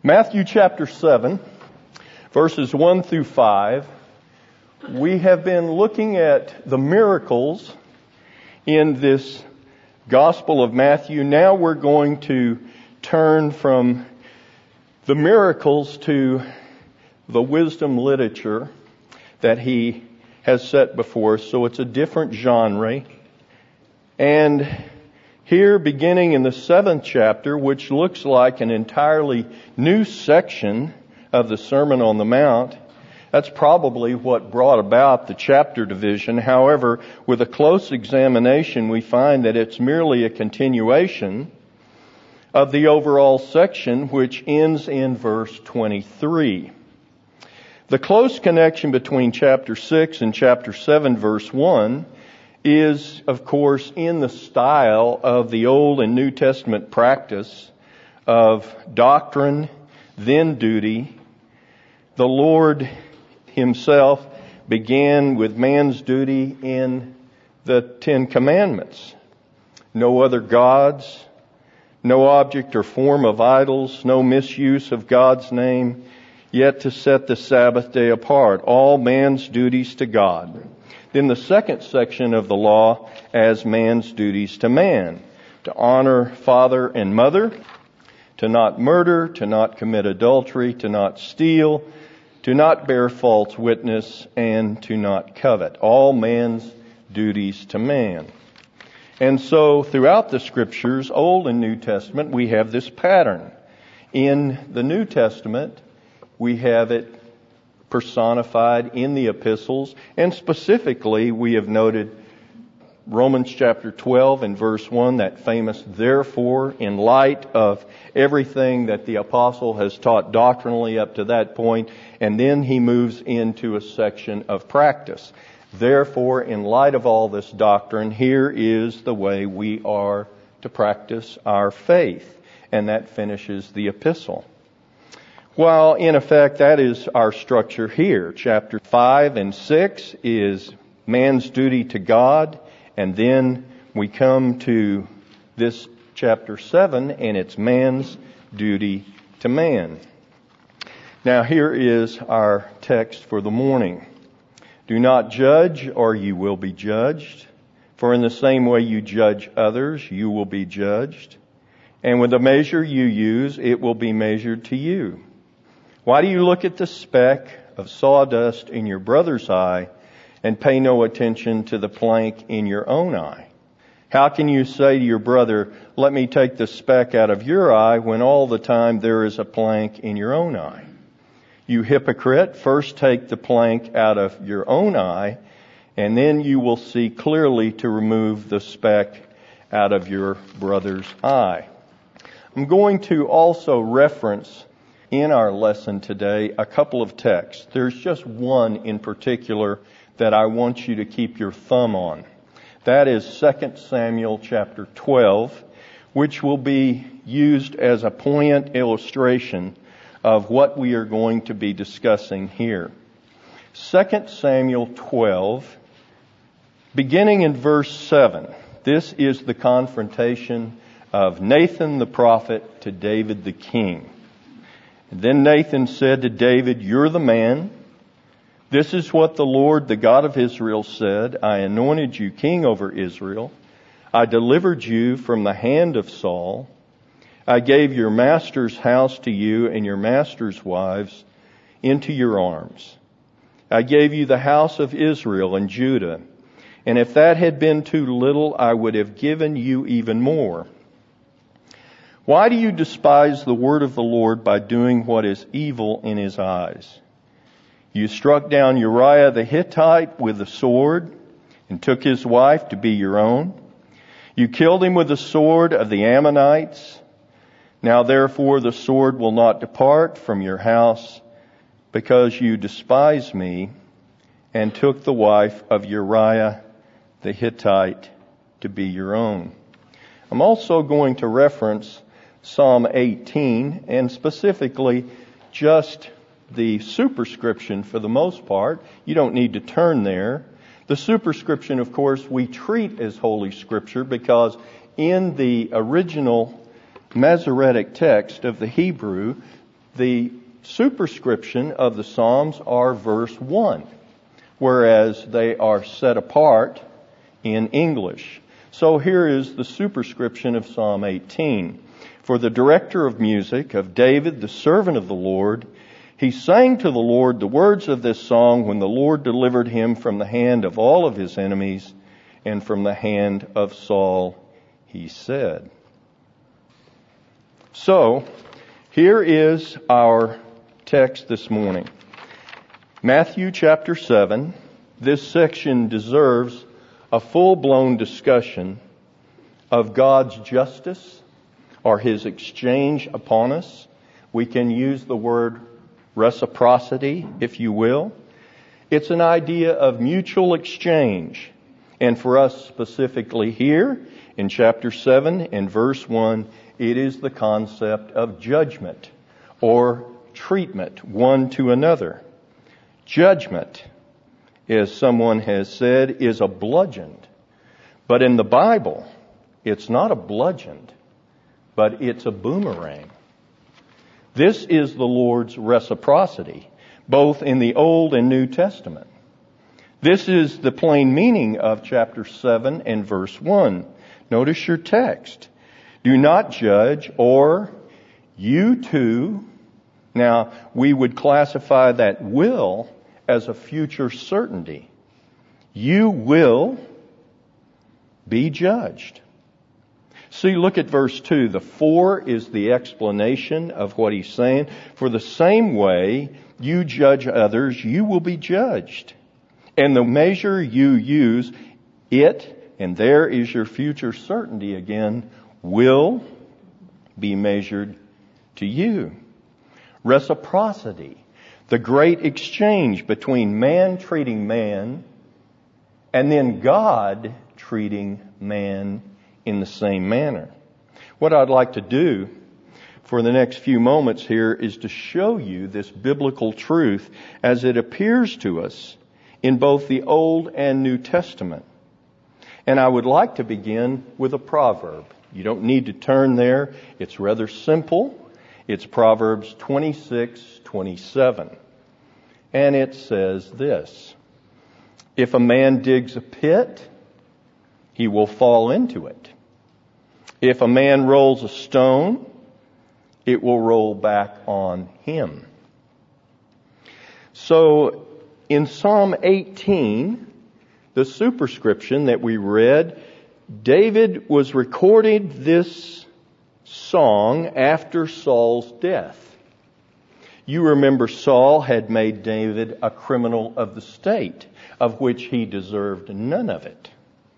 Matthew chapter 7, verses 1 through 5. We have been looking at the miracles in this Gospel of Matthew. Now we're going to turn from the miracles to the wisdom literature that he has set before us. So it's a different genre. And here, beginning in the 7th chapter, which looks like an entirely new section of the Sermon on the Mount, that's probably what brought about the chapter division. However, with a close examination, we find that it's merely a continuation of the overall section, which ends in verse 23. The close connection between chapter 6 and chapter 7, verse 1, is, of course, in the style of the Old and New Testament practice of doctrine, then duty. The Lord Himself began with man's duty in the Ten Commandments. No other gods, no object or form of idols, no misuse of God's name, yet to set the Sabbath day apart. All man's duties to God. Then the second section of the law as man's duties to man. To honor father and mother, to not murder, to not commit adultery, to not steal, to not bear false witness, and to not covet. All man's duties to man. And so throughout the Scriptures, Old and New Testament, we have this pattern. In the New Testament, we have it personified in the epistles, and specifically we have noted Romans chapter 12 and verse 1, that famous therefore, in light of everything that the apostle has taught doctrinally up to that point, and then he moves into a section of practice. Therefore, in light of all this doctrine, here is the way we are to practice our faith, and that finishes the epistle. Well, in effect, that is our structure here. Chapter 5 and 6 is man's duty to God, and then we come to this chapter 7, and it's man's duty to man. Now, here is our text for the morning. Do not judge, or you will be judged. For in the same way you judge others, you will be judged. And with the measure you use, it will be measured to you. Why do you look at the speck of sawdust in your brother's eye and pay no attention to the plank in your own eye? How can you say to your brother, let me take the speck out of your eye, when all the time there is a plank in your own eye? You hypocrite, first take the plank out of your own eye, and then you will see clearly to remove the speck out of your brother's eye. I'm going to also reference in our lesson today a couple of texts. There's just one in particular that I want you to keep your thumb on. That is 2 Samuel chapter 12, which will be used as a poignant illustration of what we are going to be discussing here. 2 Samuel 12, beginning in verse 7. This is the confrontation of Nathan the prophet to David the king. And then Nathan said to David, you're the man. This is what the Lord, the God of Israel, said. I anointed you king over Israel. I delivered you from the hand of Saul. I gave your master's house to you and your master's wives into your arms. I gave you the house of Israel and Judah. And if that had been too little, I would have given you even more. Why do you despise the word of the Lord by doing what is evil in His eyes? You struck down Uriah the Hittite with the sword and took his wife to be your own. You killed him with the sword of the Ammonites. Now therefore the sword will not depart from your house, because you despise me and took the wife of Uriah the Hittite to be your own. I'm also going to reference Psalm 18, and specifically just the superscription for the most part. You don't need to turn there. The superscription, of course, we treat as Holy Scripture because in the original Masoretic text of the Hebrew, The superscription of the Psalms are verse 1, whereas they are set apart in English. So here is the superscription of Psalm 18. For the director of music, of David, the servant of the Lord, he sang to the Lord the words of this song when the Lord delivered him from the hand of all of his enemies and from the hand of Saul, he said. So, here is our text this morning. Matthew chapter 7. This section deserves a full-blown discussion of God's justice or His exchange upon us. We can use the word reciprocity, if you will. It's an idea of mutual exchange. And for us specifically here, in chapter 7 and verse 1, it is the concept of judgment or treatment one to another. Judgment, as someone has said, is a bludgeoned. But in the Bible, it's not a bludgeoned, but it's a boomerang. This is the Lord's reciprocity, both in the Old and New Testament. This is the plain meaning of chapter 7 and verse 1. Notice your text. Do not judge, or you too. Now, we would classify that will as a future certainty. You will be judged. See, look at verse 2. The for is the explanation of what he's saying. For the same way you judge others, you will be judged. And the measure you use, it, and there is your future certainty again, will be measured to you. Reciprocity, the great exchange between man treating man and then God treating man in the same manner. What I'd like to do for the next few moments here is to show you this biblical truth as it appears to us in both the Old and New Testament. And I would like to begin with a proverb. You don't need to turn there. It's rather simple. It's Proverbs 26:27. And it says this: if a man digs a pit, he will fall into it. If a man rolls a stone, it will roll back on him. So, in Psalm 18, the superscription that we read, David was recording this song after Saul's death. You remember Saul had made David a criminal of the state, of which he deserved none of it.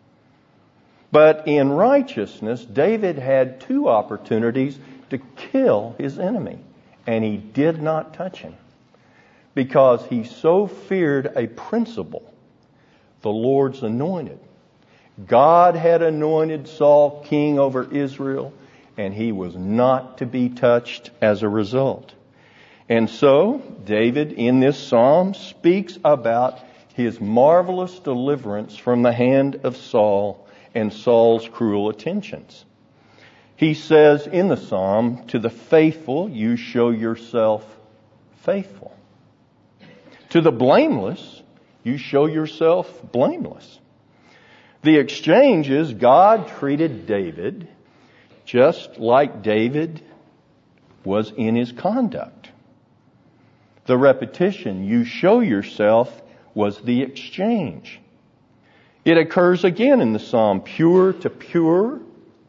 But in righteousness, David had two opportunities to kill his enemy, and he did not touch him because he so feared a principle, the Lord's anointed. God had anointed Saul king over Israel, and he was not to be touched as a result. And so, David in this psalm speaks about his marvelous deliverance from the hand of Saul and Saul's cruel attentions. He says in the psalm, to the faithful you show yourself faithful. To the blameless you show yourself blameless. The exchange is God treated David just like David was in his conduct. The repetition, you show yourself, was the exchange. It occurs again in the psalm, pure to pure,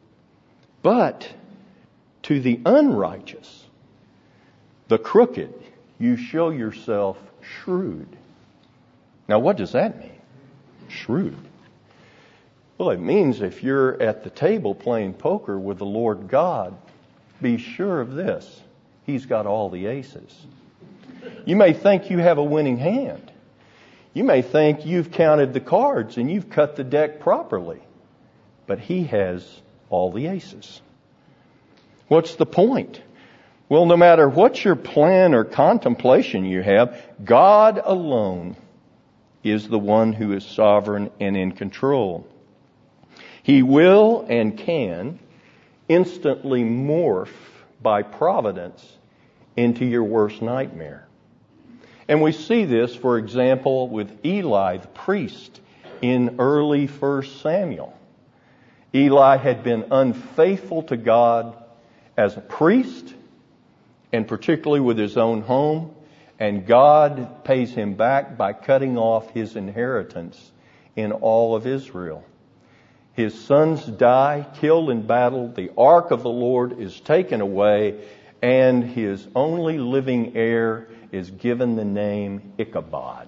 but to the unrighteous, the crooked, you show yourself shrewd. Now what does that mean? Shrewd. Well, it means if you're at the table playing poker with the Lord God, be sure of this: He's got all the aces. You may think you have a winning hand. You may think you've counted the cards and you've cut the deck properly. But He has all the aces. What's the point? Well, no matter what your plan or contemplation you have, God alone is the one who is sovereign and in control. He will and can instantly morph by providence into your worst nightmare. And we see this, for example, with Eli, the priest, in early 1 Samuel. Eli had been unfaithful to God as a priest, and particularly with his own home, and God pays him back by cutting off his inheritance in all of Israel. His sons die, killed in battle, the ark of the Lord is taken away, and his only living heir is given the name Ichabod.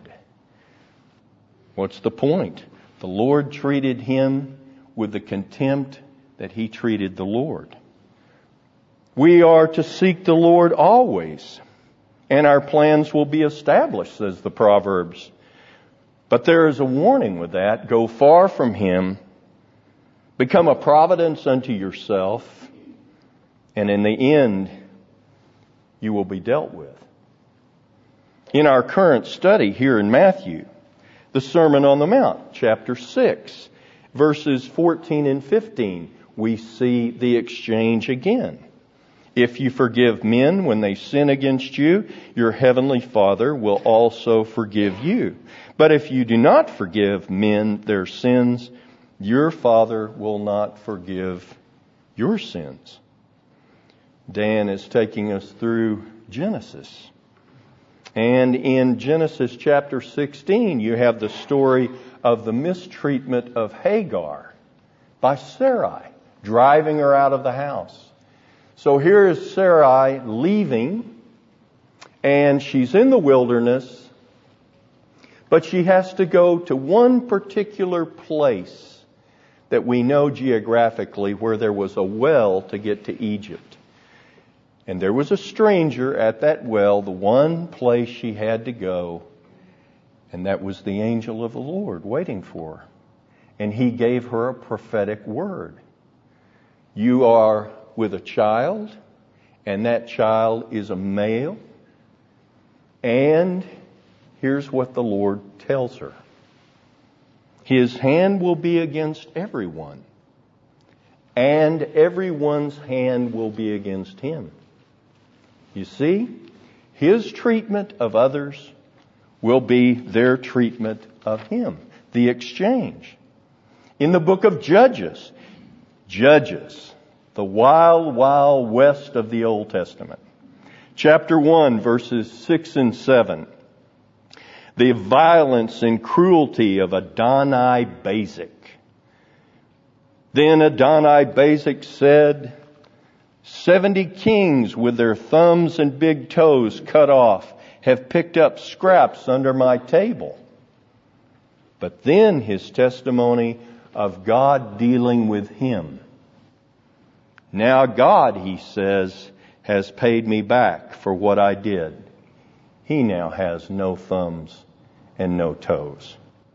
What's the point? The Lord treated him with the contempt that he treated the Lord. We are to seek the Lord always, and our plans will be established, says the Proverbs. But there is a warning with that. Go far from him, become a providence unto yourself, and in the end, you will be dealt with. In our current study here in Matthew, the Sermon on the Mount, chapter 6, verses 14 and 15, we see the exchange again. If you forgive men when they sin against you, your heavenly Father will also forgive you. But if you do not forgive men their sins, your Father will not forgive your sins. Dan is taking us through Genesis. And in Genesis chapter 16, you have the story of the mistreatment of Hagar by Sarai, driving her out of the house. So here is Sarai leaving, and she's in the wilderness, but she has to go to one particular place that we know geographically where there was a well to get to Egypt. And there was a stranger at that well, the one place she had to go, and that was the angel of the Lord waiting for her. And he gave her a prophetic word. You are with a child, and that child is a male. And here's what the Lord tells her. His hand will be against everyone, and everyone's hand will be against him. You see, his treatment of others will be their treatment of him. The exchange. In the book of Judges, the wild, wild west of the Old Testament. Chapter 1, verses 6 and 7. The violence and cruelty of Adoni-Bezek. Then Adoni-Bezek said, 70 kings with their thumbs and big toes cut off have picked up scraps under my table. But then his testimony of God dealing with him. Now God, he says, has paid me back for what I did. He now has no thumbs and no toes.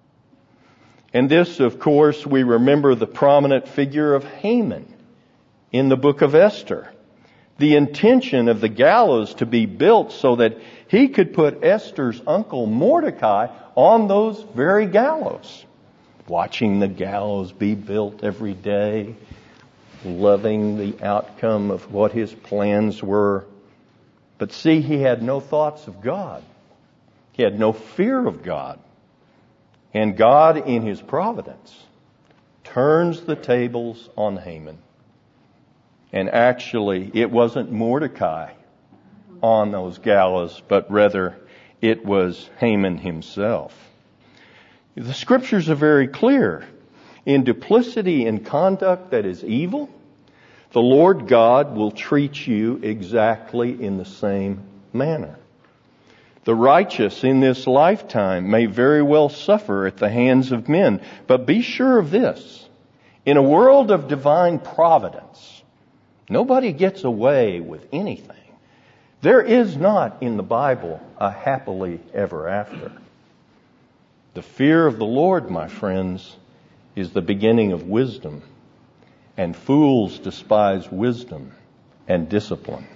And this, of course, we remember the prominent figure of Haman in the book of Esther. The intention of the gallows to be built so that he could put Esther's uncle Mordecai on those very gallows. Watching the gallows be built every day, loving the outcome of what his plans were. But see, he had no thoughts of God. He had no fear of God. And God, in his providence, turns the tables on Haman. And actually, it wasn't Mordecai on those gallows, but rather it was Haman himself. The scriptures are very clear. In duplicity and conduct that is evil, the Lord God will treat you exactly in the same manner. The righteous in this lifetime may very well suffer at the hands of men, but be sure of this. In a world of divine providence, nobody gets away with anything. There is not in the Bible a happily ever after. The fear of the Lord, my friends, is the beginning of wisdom, and fools despise wisdom and discipline.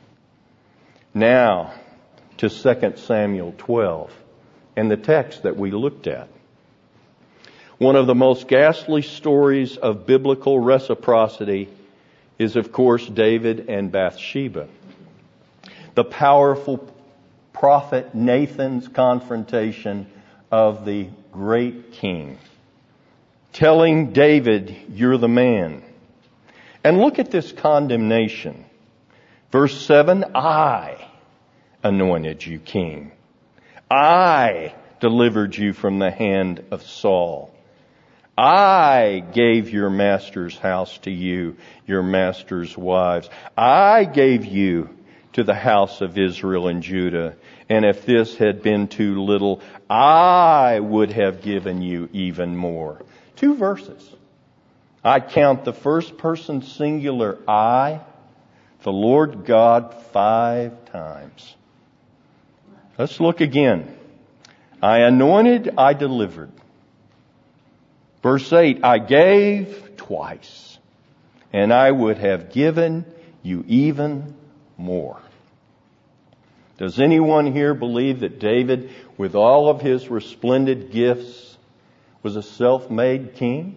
Now, to 2 Samuel 12 and the text that we looked at. One of the most ghastly stories of biblical reciprocity is, of course, David and Bathsheba. the powerful prophet Nathan's confrontation of the great king, telling David, "You're the man." And look at this condemnation. Verse 7, "I anointed you king. I delivered you from the hand of Saul. I gave your master's house to you, your master's wives. I gave you to the house of Israel and Judah. And if this had been too little, I would have given you even more." 2 verses. I count the first person singular I, the Lord God, 5 times. Let's look again. I anointed, I delivered. Verse 8, I gave twice, and I would have given you even more. Does anyone here believe that David, with all of his resplendent gifts, was a self-made king?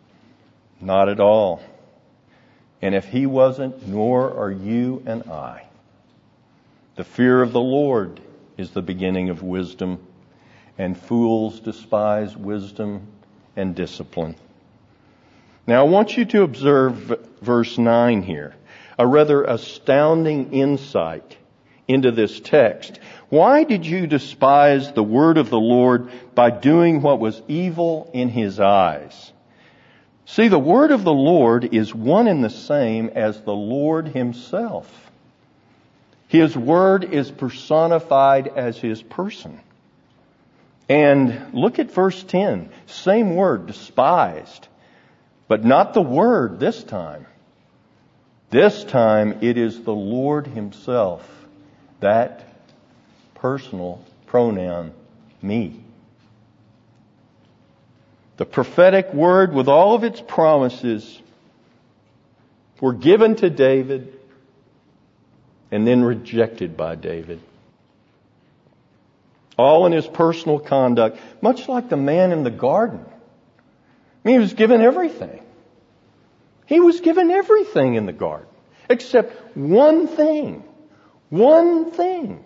Not at all. And if he wasn't, nor are you and I. The fear of the Lord is the beginning of wisdom, and fools despise wisdom and discipline. Now I want you to observe verse 9 here, a rather astounding insight into this text. Why did you despise the word of the Lord by doing what was evil in his eyes? See, the word of the Lord is one and the same as the Lord himself. His word is personified as his person. And look at verse 10. Same word, despised. But not the word this time. This time it is the Lord himself. That personal pronoun, me. The prophetic word with all of its promises were given to David and then rejected by David. All in his personal conduct, much like the man in the garden. I mean, he was given everything. He was given everything in the garden, except one thing. One thing.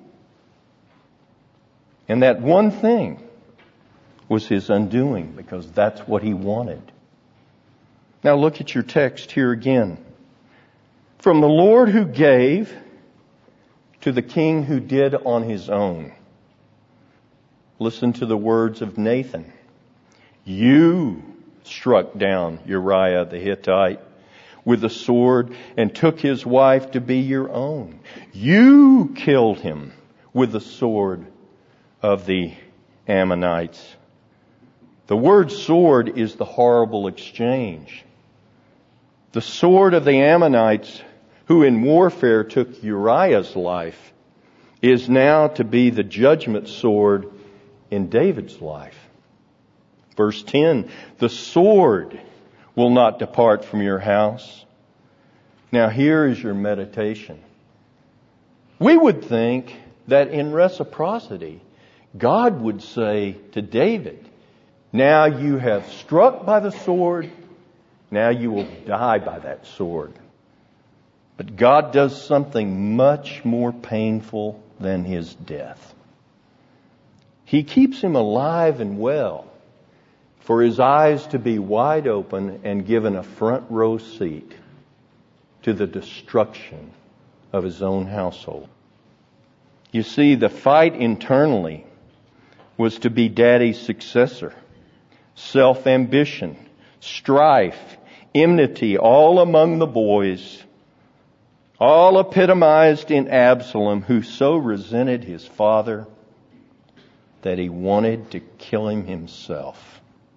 And that one thing was his undoing, because that's what he wanted. Now look at your text here again. From the Lord who gave to the king who did on his own. Listen to the words of Nathan. You struck down Uriah the Hittite with the sword and took his wife to be your own. You killed him with the sword of the Ammonites. The word sword is the horrible exchange. The sword of the Ammonites, who in warfare took Uriah's life, is now to be the judgment sword in David's life. Verse 10, the sword will not depart from your house. Now here is your meditation. We would think that in reciprocity, God would say to David, now you have struck by the sword, now you will die by that sword. But God does something much more painful than his death. He keeps him alive and well for his eyes to be wide open and given a front row seat to the destruction of his own household. You see, the fight internally was to be Daddy's successor. Self-ambition, strife, enmity, all among the boys, all epitomized in Absalom, who so resented his father that he wanted to kill him himself.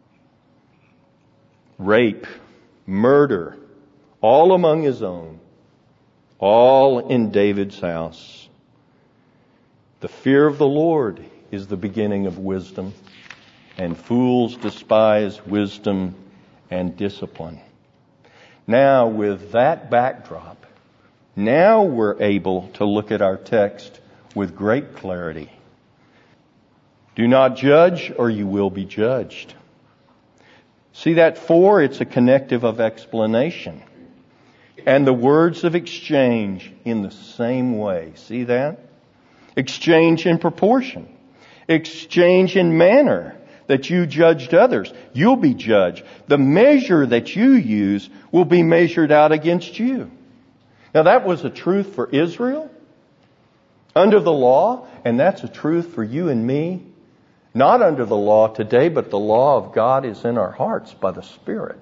Rape, murder, all among his own, all in David's house. The fear of the Lord is the beginning of wisdom, and fools despise wisdom and discipline. Now, with that backdrop, now we're able to look at our text with great clarity. Do not judge, or you will be judged. See that for? It's a connective of explanation. and the words of exchange in the same way. See that? Exchange in proportion. Exchange in manner that you judged others. You'll be judged. The measure that you use will be measured out against you. Now that was a truth for Israel under the law, and that's a truth for you and me. Not under the law today, but the law of God is in our hearts by the Spirit.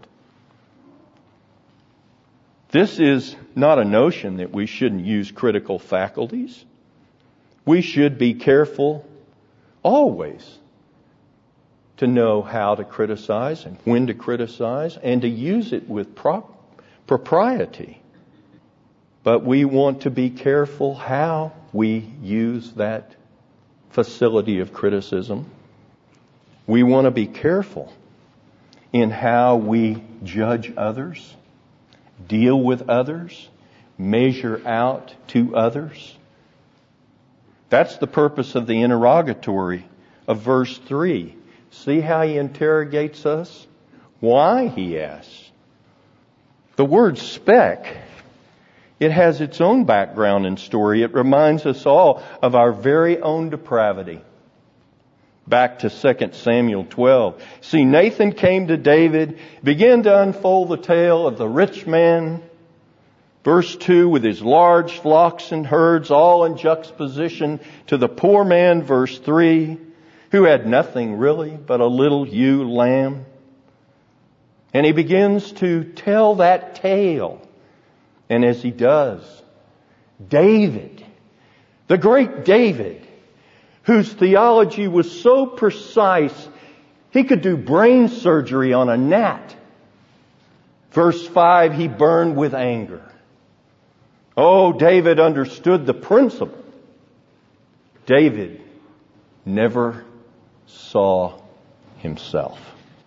This is not a notion that we shouldn't use critical faculties. We should be careful always to know how to criticize and when to criticize and to use it with propriety. But we want to be careful how we use that facility of criticism. We want to be careful in how we judge others, deal with others, measure out to others. That's the purpose of the interrogatory of verse 3. See how he interrogates us? Why, he asks. The word speck, it has its own background and story. It reminds us all of our very own depravity. Back to 2 Samuel 12. See, Nathan came to David, began to unfold the tale of the rich man. Verse 2, with his large flocks and herds, all in juxtaposition to the poor man, verse 3, who had nothing really but a little ewe lamb. And he begins to tell that tale. And as he does, David, the great David, whose theology was so precise, he could do brain surgery on a gnat. Verse 5, he burned with anger. Oh, David understood the principle. David never saw himself.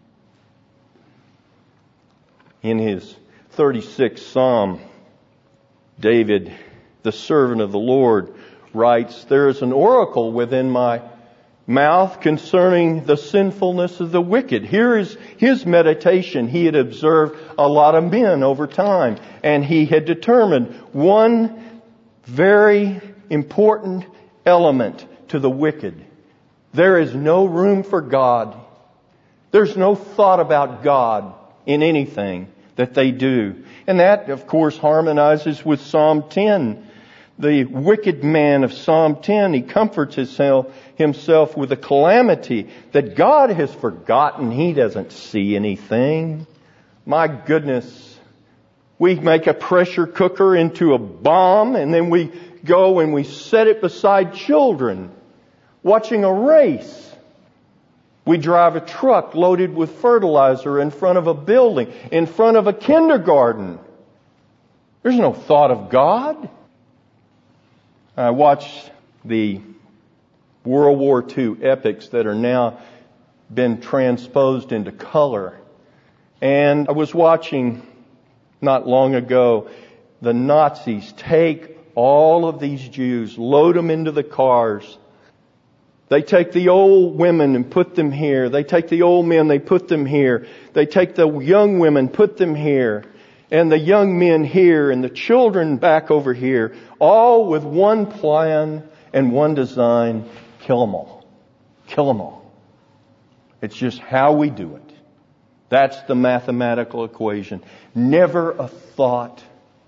In his 36th Psalm, David, the servant of the Lord, writes, there is an oracle within my mouth concerning the sinfulness of the wicked. Here is his meditation. He had observed a lot of men over time, and he had determined one very important element to the wicked. There is no room for God. There's no thought about God in anything that they do. And that, of course, harmonizes with Psalm 10. The wicked man of Psalm 10, he comforts himself with the calamity that God has forgotten. He doesn't see anything. My goodness. We make a pressure cooker into a bomb, and then we go and we set it beside children watching a race. We drive a truck loaded with fertilizer in front of a building, in front of a kindergarten. There's no thought of God. I watched the World War II epics that are now been transposed into color. And I was watching not long ago the Nazis take all of these Jews, load them into the cars. They take the old women and put them here. They take the old men, they put them here. They take the young women, put them here. And the young men here and the children back over here, all with one plan and one design: kill them all. Kill them all. It's just how we do it. That's the mathematical equation. Never a thought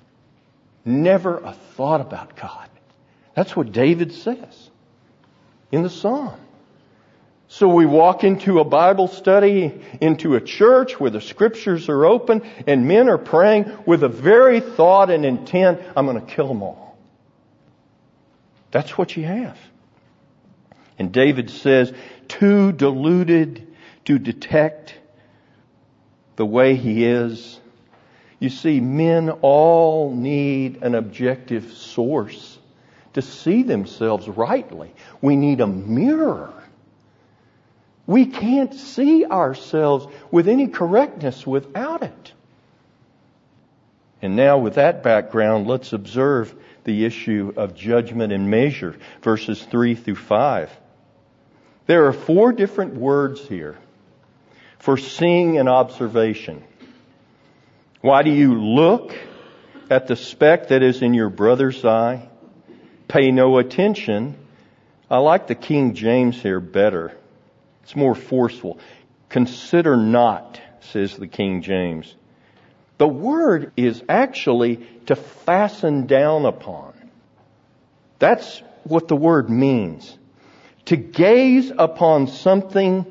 about God. That's what David says in the Psalm. So we walk into a Bible study, into a church where the Scriptures are open and men are praying with a very thought and intent: I'm going to kill them all. That's what you have. And David says, too deluded to detect the way he is. You see, men all need an objective source to see themselves rightly. We need a mirror. We can't see ourselves with any correctness without it. And now with that background, let's observe the issue of judgment and measure, verses 3 through 5. There are 4 different words here for seeing and observation. Why do you look at the speck that is in your brother's eye? Pay no attention. I like the King James here better. It's more forceful. Consider not, says the King James. The word is actually to fasten down upon. That's what the word means. To gaze upon something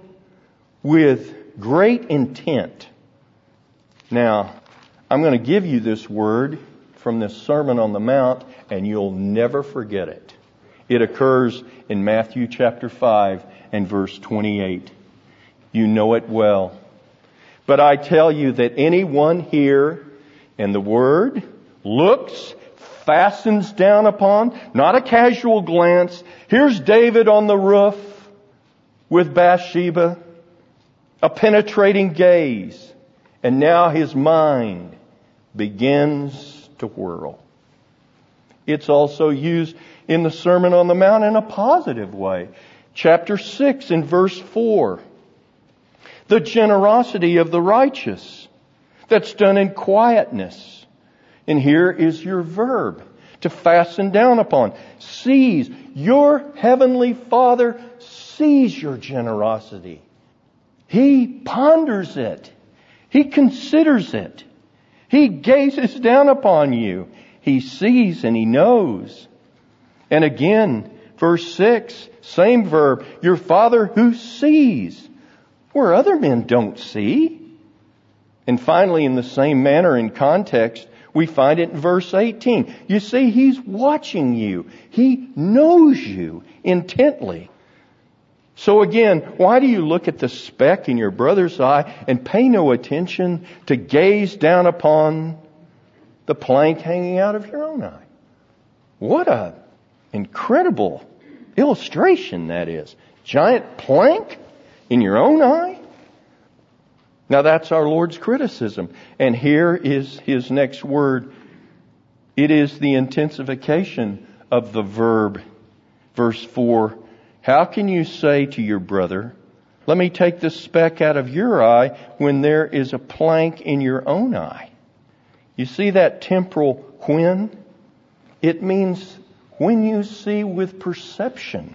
with great intent. Now, I'm going to give you this word from this Sermon on the Mount, and you'll never forget it. It occurs in Matthew chapter 5 and verse 28. You know it well. But I tell you that anyone here, and the word looks, fastens down upon, not a casual glance. Here's David on the roof with Bathsheba, a penetrating gaze, and now his mind begins to whirl. It's also used in the Sermon on the Mount in a positive way. Chapter 6 and verse 4. The generosity of the righteous that's done in quietness. And here is your verb, to fasten down upon. Sees. Your heavenly Father sees your generosity. He ponders it. He considers it. He gazes down upon you. He sees and He knows. And again, verse 6, same verb, your Father who sees where other men don't see. And finally, in the same manner in context, we find it in verse 18. You see, He's watching you. He knows you intently. So again, why do you look at the speck in your brother's eye and pay no attention to gaze down upon the plank hanging out of your own eye? What a incredible illustration that is. Giant plank in your own eye? Now that's our Lord's criticism. And here is His next word. It is the intensification of the verb. Verse 4. How can you say to your brother, let me take the speck out of your eye when there is a plank in your own eye? You see that temporal when? It means when you see with perception.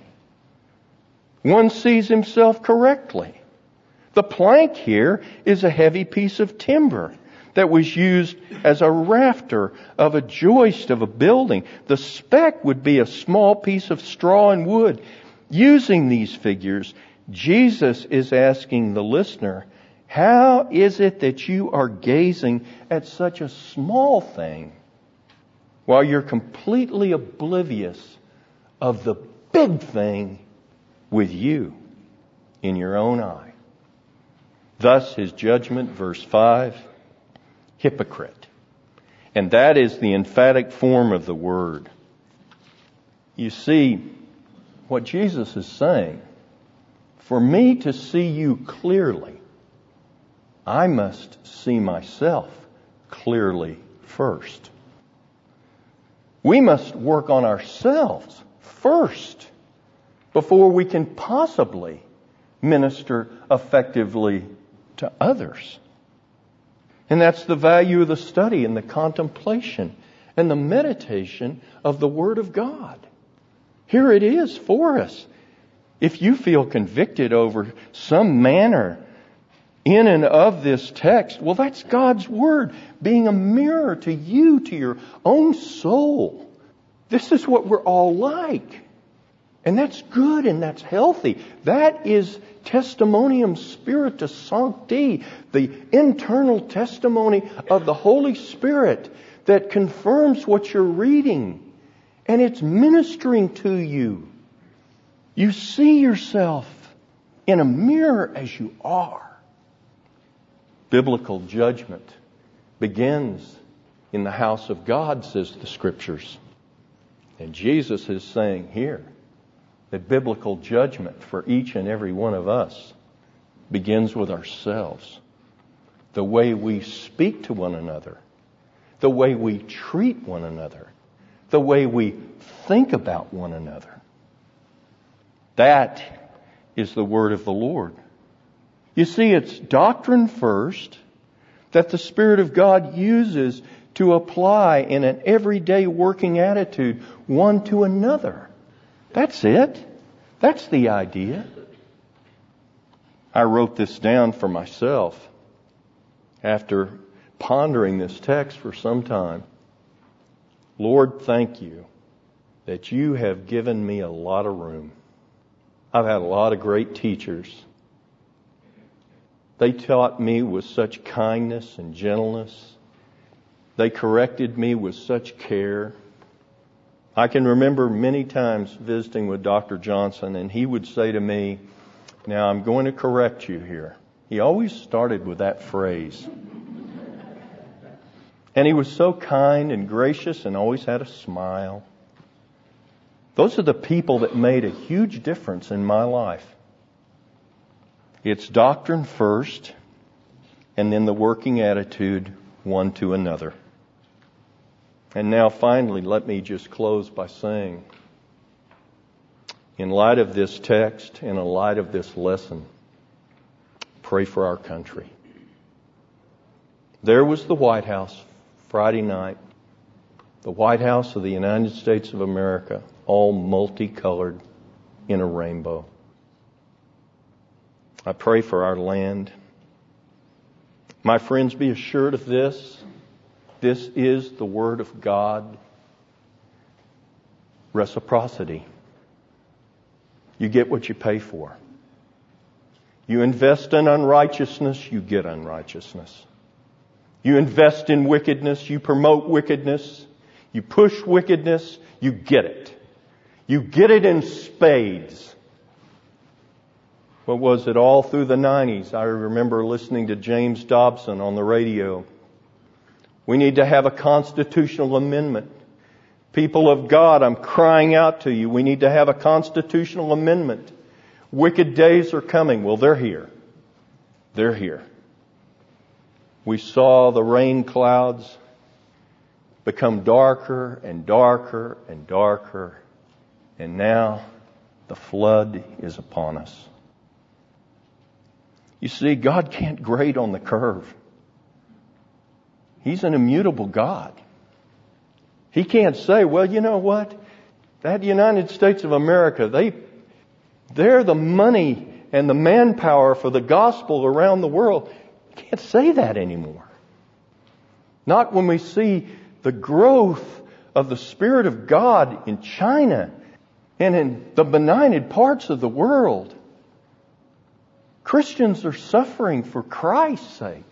One sees himself correctly. The plank here is a heavy piece of timber that was used as a rafter of a joist of a building. The speck would be a small piece of straw and wood. Using these figures, Jesus is asking the listener, how is it that you are gazing at such a small thing while you're completely oblivious of the big thing with you in your own eye? Thus his judgment, verse 5, hypocrite. And that is the emphatic form of the word. You see, what Jesus is saying, for me to see you clearly, I must see myself clearly first. We must work on ourselves first before we can possibly minister effectively to others. And that's the value of the study and the contemplation and the meditation of the Word of God. Here it is for us. If you feel convicted over some manner in and of this text, well, that's God's Word being a mirror to you, to your own soul. This is what we're all like. And that's good and that's healthy. That is testimonium spiritus sancti, the internal testimony of the Holy Spirit that confirms what you're reading. And it's ministering to you. You see yourself in a mirror as you are. Biblical judgment begins in the house of God, says the Scriptures. And Jesus is saying here that biblical judgment for each and every one of us begins with ourselves. The way we speak to one another, the way we treat one another, the way we think about one another. That is the word of the Lord. You see, it's doctrine first that the Spirit of God uses to apply in an everyday working attitude one to another. That's it. That's the idea. I wrote this down for myself after pondering this text for some time. Lord, thank you that you have given me a lot of room. I've had a lot of great teachers. They taught me with such kindness and gentleness. They corrected me with such care. I can remember many times visiting with Dr. Johnson, and he would say to me, "Now I'm going to correct you here." He always started with that phrase. And he was so kind and gracious and always had a smile. Those are the people that made a huge difference in my life. It's doctrine first, and then the working attitude one to another. And now finally, let me just close by saying, in light of this text and in light of this lesson, pray for our country. There was the White House Friday night, the White House of the United States of America, all multicolored in a rainbow. I pray for our land. My friends, be assured of this. This is the Word of God. Reciprocity. You get what you pay for. You invest in unrighteousness, you get unrighteousness. You invest in wickedness, you promote wickedness. You push wickedness, you get it. You get it in spades. What was it? All through the 90s, I remember listening to James Dobson on the radio. We need to have a constitutional amendment. People of God, I'm crying out to you. We need to have a constitutional amendment. Wicked days are coming. Well, they're here. They're here. We saw the rain clouds become darker and darker and darker. And now the flood is upon us. You see, God can't grade on the curve. He's an immutable God. He can't say, well, you know what? That United States of America, they're the money and the manpower for the gospel around the world. He can't say that anymore. Not when we see the growth of the Spirit of God in China and in the benighted parts of the world. Christians are suffering for Christ's sake.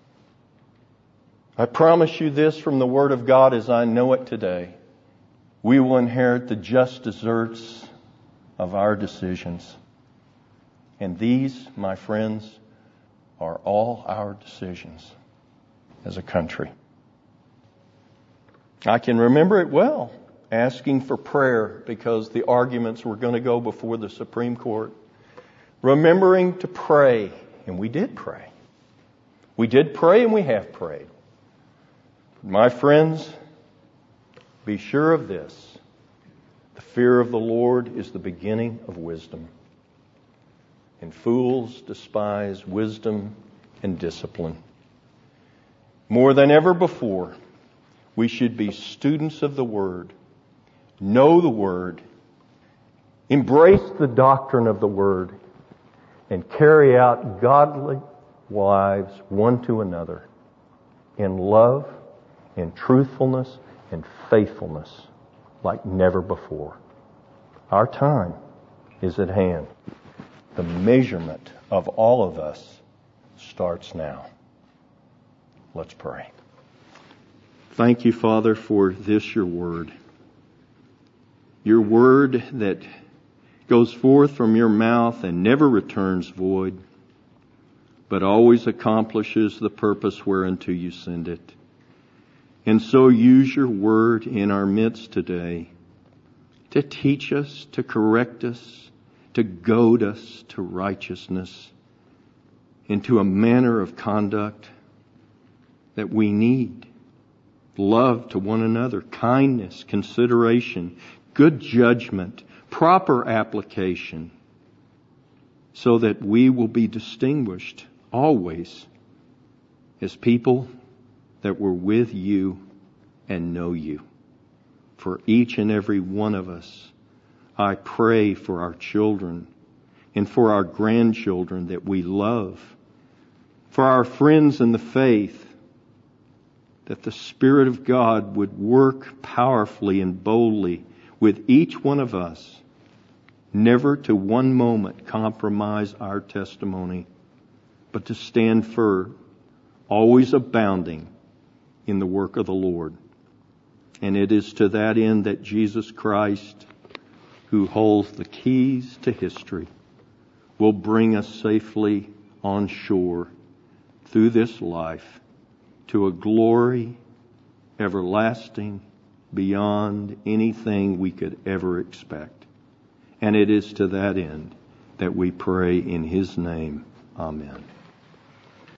I promise you this from the Word of God as I know it today. We will inherit the just deserts of our decisions. And these, my friends, are all our decisions as a country. I can remember it well, asking for prayer because the arguments were going to go before the Supreme Court. Remembering to pray, and we did pray. We did pray and we have prayed. My friends, be sure of this. The fear of the Lord is the beginning of wisdom. And fools despise wisdom and discipline. More than ever before, we should be students of the Word, know the Word, embrace the doctrine of the Word, and carry out godly lives one to another in love, in truthfulness, and faithfulness like never before. Our time is at hand. The measurement of all of us starts now. Let's pray. Thank you, Father, for this, your word. Your word that goes forth from your mouth and never returns void, but always accomplishes the purpose whereunto you send it. And so use your word in our midst today to teach us, to correct us, to goad us to righteousness, into a manner of conduct that we need. Love to one another, kindness, consideration, good judgment, proper application, so that we will be distinguished always as people that were with you and know you. For each and every one of us, I pray for our children and for our grandchildren that we love, for our friends in the faith, that the Spirit of God would work powerfully and boldly with each one of us, never to one moment compromise our testimony, but to stand firm, always abounding in the work of the Lord. And it is to that end that Jesus Christ, who holds the keys to history, will bring us safely on shore through this life to a glory everlasting beyond anything we could ever expect. And it is to that end that we pray in His name. Amen.